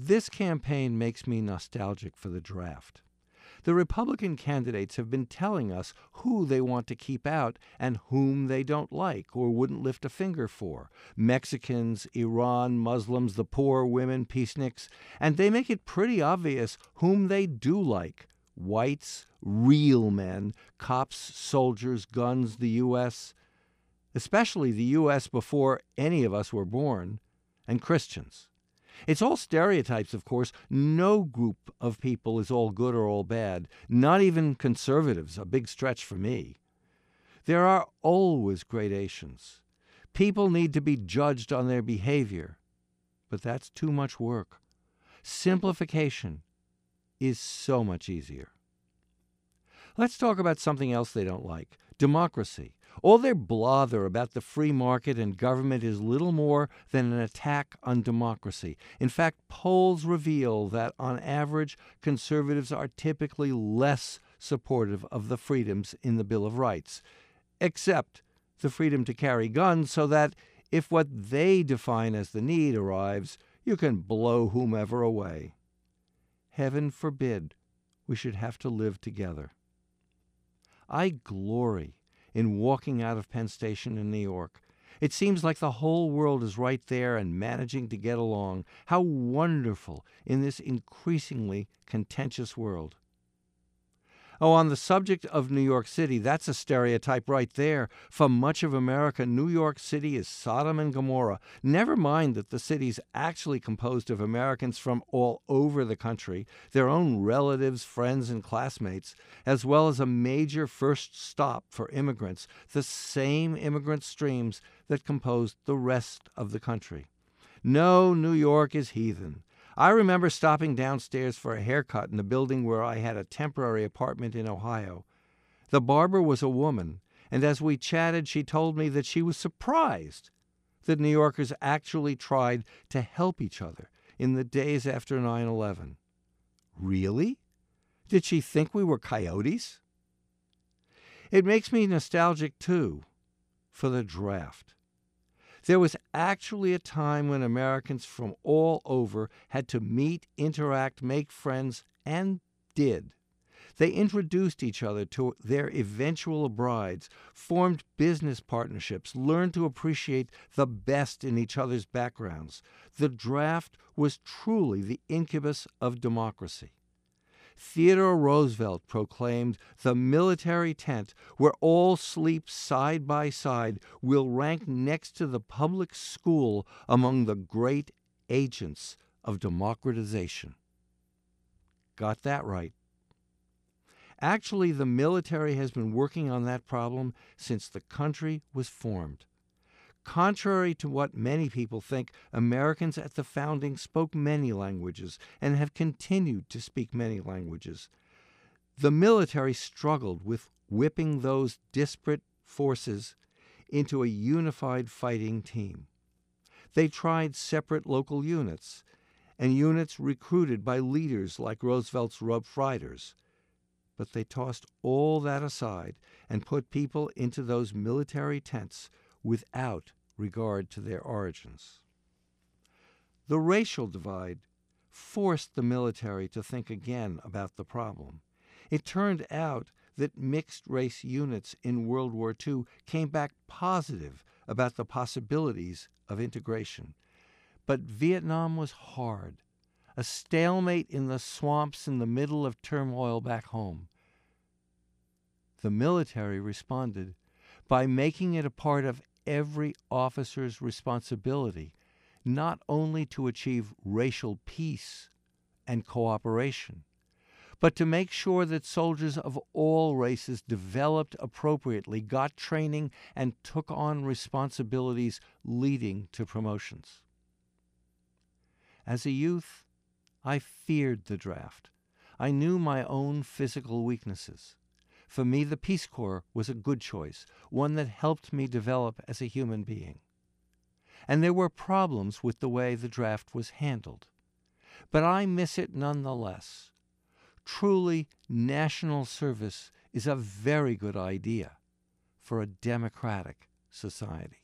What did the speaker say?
This campaign makes me nostalgic for the draft. The Republican candidates have been telling us who they want to keep out and whom they don't like or wouldn't lift a finger for. Mexicans, Iran, Muslims, the poor, women, peaceniks. And they make it pretty obvious whom they do like. Whites, real men, cops, soldiers, guns, the U.S., especially the U.S. before any of us were born, and Christians. It's all stereotypes, of course. No group of people is all good or all bad, not even conservatives, a big stretch for me. There are always gradations. People need to be judged on their behavior, but that's too much work. Simplification is so much easier. Let's talk about something else they don't like, democracy. All their blather about the free market and government is little more than an attack on democracy. In fact, polls reveal that, on average, conservatives are typically less supportive of the freedoms in the Bill of Rights, except the freedom to carry guns, so that if what they define as the need arrives, you can blow whomever away. Heaven forbid we should have to live together. I glory in walking out of Penn Station in New York. It seems like the whole world is right there and managing to get along. How wonderful in this increasingly contentious world. Oh, on the subject of New York City, that's a stereotype right there. For much of America, New York City is Sodom and Gomorrah. Never mind that the city's actually composed of Americans from all over the country, their own relatives, friends, and classmates, as well as a major first stop for immigrants, the same immigrant streams that composed the rest of the country. No, New York is heathen. I remember stopping downstairs for a haircut in the building where I had a temporary apartment in Ohio. The barber was a woman, and as we chatted, she told me that she was surprised that New Yorkers actually tried to help each other in the days after 9/11. Really? Did she think we were coyotes? It makes me nostalgic, too, for the draft. There was actually a time when Americans from all over had to meet, interact, make friends, and did. They introduced each other to their eventual brides, formed business partnerships, learned to appreciate the best in each other's backgrounds. The draft was truly the incubus of democracy. Theodore Roosevelt proclaimed, "The military tent, where all sleep side by side, will rank next to the public school among the great agents of democratization." Got that right. Actually, the military has been working on that problem since the country was formed. Contrary to what many people think, Americans at the founding spoke many languages and have continued to speak many languages. The military struggled with whipping those disparate forces into a unified fighting team. They tried separate local units and units recruited by leaders like Roosevelt's Rough Riders. But they tossed all that aside and put people into those military tents without regard to their origins. The racial divide forced the military to think again about the problem. It turned out that mixed-race units in World War II came back positive about the possibilities of integration. But Vietnam was hard, a stalemate in the swamps in the middle of turmoil back home. The military responded by making it a part of every officer's responsibility not only to achieve racial peace and cooperation, but to make sure that soldiers of all races developed appropriately, got training, and took on responsibilities leading to promotions. As a youth, I feared the draft. I knew my own physical weaknesses. For me, the Peace Corps was a good choice, one that helped me develop as a human being. And there were problems with the way the draft was handled. But I miss it nonetheless. Truly, national service is a very good idea for a democratic society.